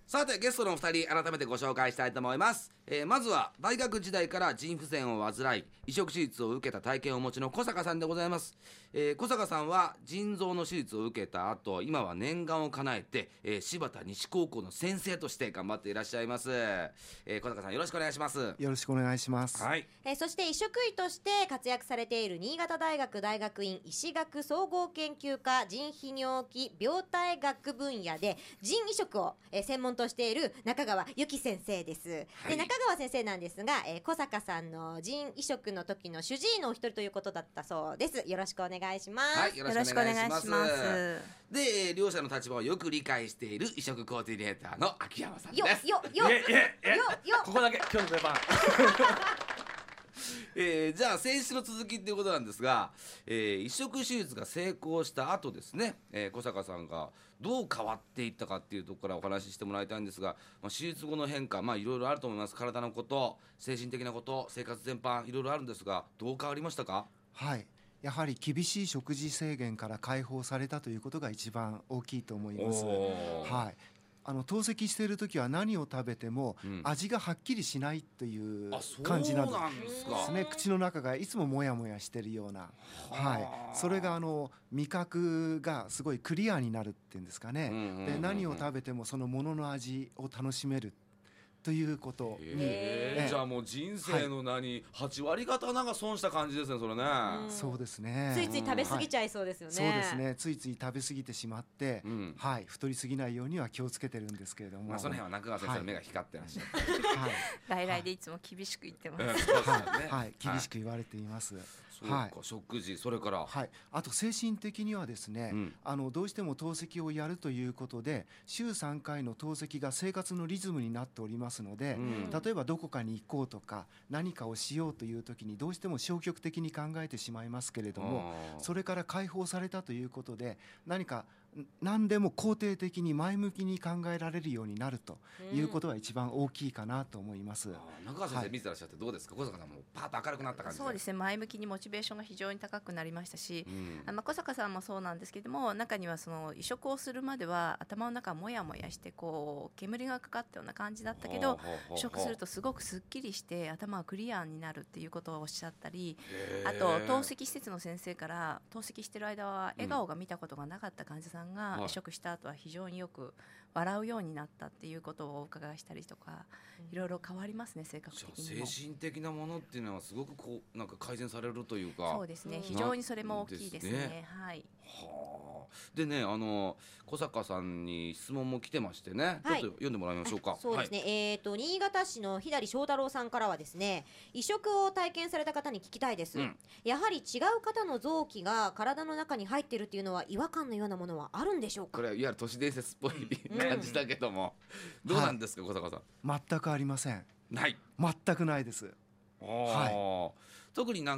さてゲストのお二人改めてご紹介したいと思います。まずは大学時代から腎不全を患い移植手術を受けた体験をお持ちの小坂さんでございます。小坂さんは腎臓の手術を受けた後、今は念願を叶えて、柴田西高校の先生として頑張っていらっしゃいます。小坂さんよろしくお願いします。 よろしくお願いします。 はい。 そして移植医として活躍されている新潟大学大学院医師学総合研究科腎泌尿器病態学分野で腎移植を、専門としている中川由紀先生です。で中川先生なんですが、小坂さんの腎移植の時の主治医のお一人ということだったそうです。よろしくお願いします。 はい、よろしくお願いします。で、両者の立場をよく理解している移植コーディネーターの秋山さんです。 ここだけ今日の出番じゃあ先週の続きということなんですが、移植手術が成功した後ですね、小坂さんがどう変わっていったかっていうところからお話ししてもらいたいんですが、手術後の変化、いろいろあると思います。体のこと、精神的なこと、生活全般いろいろあるんですが、どう変わりましたか？ はい、やはり厳しい食事制限から解放されたということが一番大きいと思います。はい、透析している時は何を食べても味がはっきりしないという感じなんですね。口の中がいつもモヤモヤしているような、はい、それが味覚がすごいクリアになるっていうんですかね。で何を食べてもそのものの味を楽しめるということに、 じゃあもう人生の8割方なんか損した感じですね、それね。 そうですね。 ついつい食べ過ぎちゃいそうですよね。 そうですね。ついつい食べ過ぎてしまって、はい、太り過ぎないようには気をつけてるんですけれども、 その辺は中川先生の目が光ってらっしゃる。 外来でいつも厳しく言ってます。 はい、厳しく言われています。 そうか、食事、それから、 はい、あと精神的にはですね、どうしても透析をやるということで週3回の透析が生活のリズムになっておりますので、例えばどこかに行こうとか何かをしようという時にどうしても消極的に考えてしまいますけれども、それから解放されたということで何でも肯定的に前向きに考えられるようになるということが一番大きいかなと思います。 中川先生見てらっしゃってどうですか？小坂さんもパーッと明るくなった感じで。 そうですね、前向きにモチベーションが非常に高くなりましたし、小坂さんもそうなんですけども、中にはその移植をするまでは頭の中もやもやして煙がかかったような感じだったけど、移植するとすごくすっきりして頭がクリアになるっていうことをおっしゃったり、あと透析施設の先生から透析してる間は笑顔が見たことがなかった患者さんが移植した後は非常によく笑うようになったっていうことをお伺いしたりとか、いろいろ変わりますね、性格的にも。 精神的なものっていうのはすごくなんか改善されるというか。 そうですね、非常にそれも大きいですね。はい。 でね、小坂さんに質問も来てましてね、ちょっと読んでもらいましょうか。 そうですね、新潟市の左翔太郎さんからはですね、移植を体験された方に聞きたいです。やはり違う方の臓器が体の中に入っているっていうのは違和感のようなものはあるんでしょうか？ これはいわゆる都市伝説っぽい感じだけども、どうなんですか、小坂さん。 全くありません。 ない。 全くないです。 特に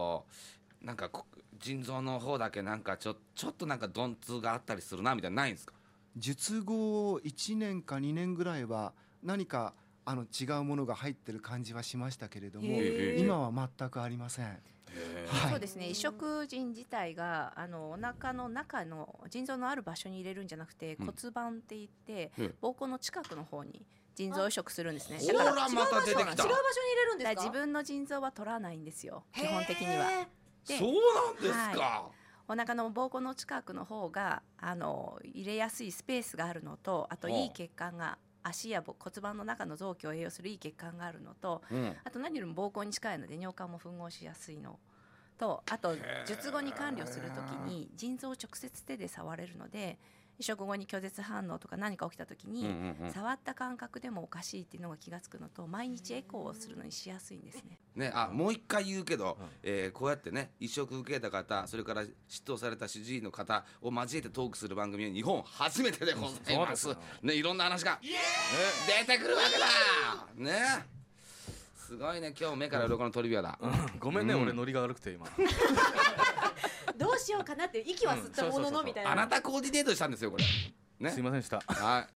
腎臓の方だけちょっと鈍痛があったりするなみたいなないんですか？ 術後1年か2年ぐらいは何か違うものが入ってる感じはしましたけれども、今は全くありません。 そうですね、移植腎自体がお腹の中の腎臓のある場所に入れるんじゃなくて、骨盤っていって膀胱の近くの方に腎臓移植するんですね。 だから違う場所に入れるんですか？ 自分の腎臓は取らないんですよ、基本的には。 そうなんですか。 お腹の膀胱の近くの方が入れやすいスペースがあるのと、あといい血管が足や骨盤の中の臓器を栄養するいい血管があるのと、あと何よりも膀胱に近いので尿管も吻合しやすいのと、あと術後に管理をするときに腎臓を直接手で触れるので、移植後に拒絶反応とか何か起きたときに触った感覚でもおかしいっていうのが気がつくのと、毎日エコーをするのにしやすいんですね。 もう一回言うけど、こうやってね、移植受けた方、それから執刀された主治医の方を交えてトークする番組は日本初めてでございます。いろんな話が出てくるわけだね。すごいね、今日目から鱗のトリビアだ。 ごめんね、俺ノリが悪くて今どうしようかなって息は吸ったもののみたいな。 あなたコーディネートしたんですよこれね。 すいませんでした。 はい。